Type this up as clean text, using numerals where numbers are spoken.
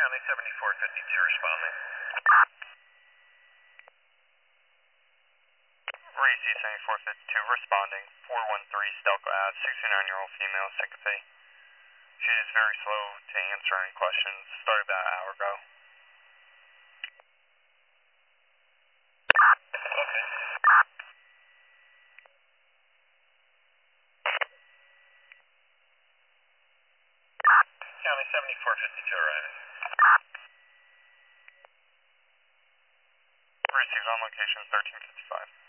County 7452 responding. REC 7452 responding. 413 Stelco Ave, 69-year-old female, syncope. She is very slow to answer any questions. Started about an hour ago. Okay. County 7452 arriving. Received on location 1355.